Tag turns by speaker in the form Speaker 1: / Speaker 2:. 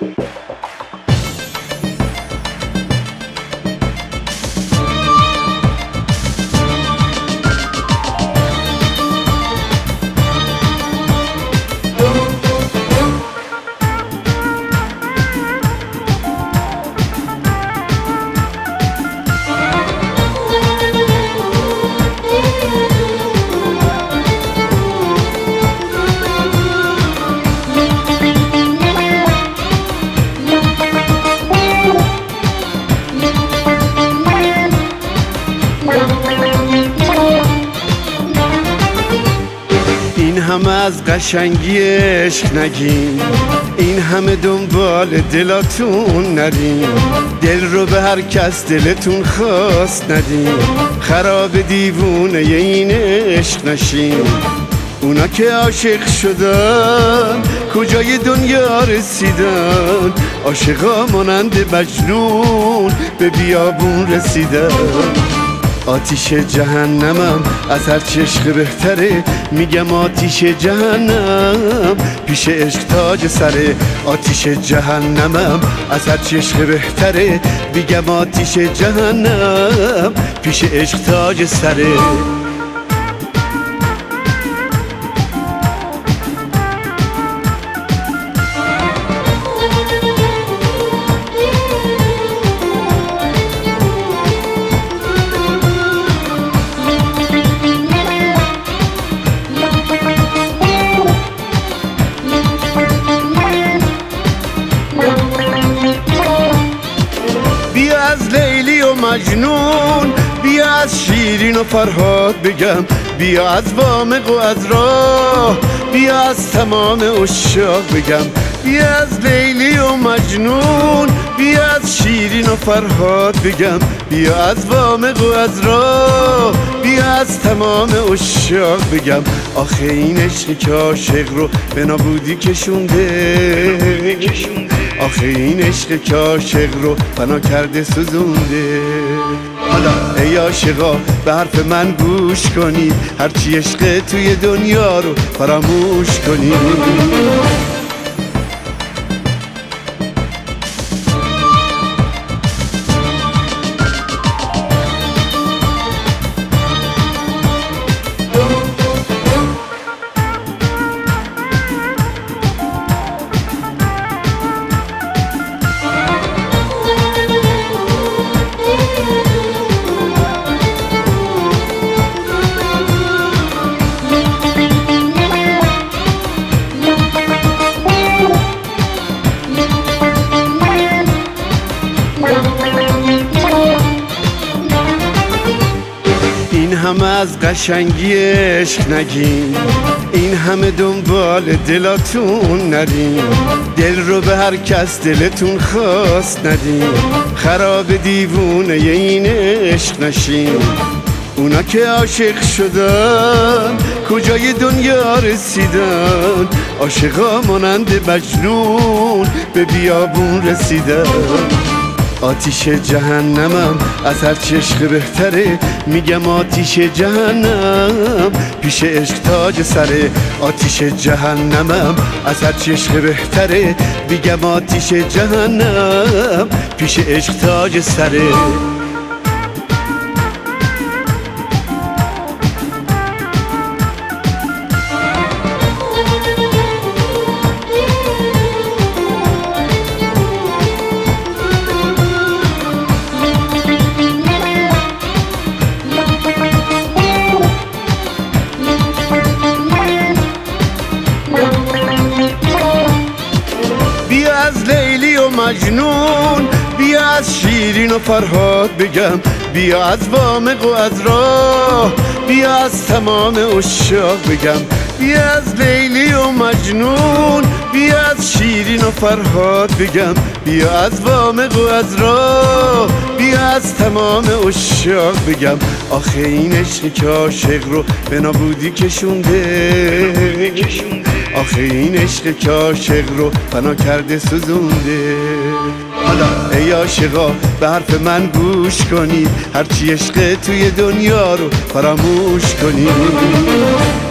Speaker 1: این همه از قشنگی عشق نگین، این همه دنبال دلاتون نرین، دل رو به هر کس دلتون خواست ندین، خراب دیوونه این عشق نشین. اونا که عاشق شدن کجای دنیا رسیدن، عاشقا مانند مجنون به بیابون رسیدن. آتیش جهنمم از هر چی عشق بهتره، میگم آتیش جهنم پیش عشق تاج سره. آتیش جهنمم از هر چی عشق بهتره، میگم آتیش جهنم پیش عشق تاج سره. بیا از لیلی و مجنون، بیا از شیرین و فرهاد بگم، بیا از وامق و از راه، بیا از تمام عشاق بگم. بیا از لیلی و مجنون، بیا از شیرین و فرهاد بگم، بیا از وامق و از راه، بیا از تمام عشاق بگم. آخه این عشقی که عاشق رو به نابودی کشونده، آخه این عشقی که عاشق رو فنا کرده سوزونده. حالا ای عاشقا به حرف من گوش کنید، هرچی عشق توی دنیا رو فراموش کنید. این همه از قشنگی عشق نگین، این همه دنبال دلاتون نرین، دل رو به هر کس دلتون خواست ندین، خراب دیوونه این عشق نشین. اونا که عاشق شدن کجای دنیا رسیدن، عاشقا مانند مجنون به بیابون رسیدن. آتیش جهنمم از هر چی عشق بهتره، میگم آتیش جهنم پیش عشق تاج سره. آتیش جهنمم از هر چی عشق بهتره، میگم آتیش جهنم پیش عشق تاج سره. بیا از لیلی و مجنون، بیا از شیرین و فرهاد بگم، بیا از وامق و از راه، بیا از تمام عشاق بگم. بیا از لیلی و مجنون، بیا از شیرین و فرهاد بگم، بیا از وامق و از راه، بیا از تمام عشاق بگم. آخه این عشقی که عاشق رو به نابودی کشونده، آخه این عشقی که عاشق رو فنا کرده سوزونده. حالا ای عاشقا به حرف من گوش کنید، هرچی عشق توی دنیا رو فراموش کنید.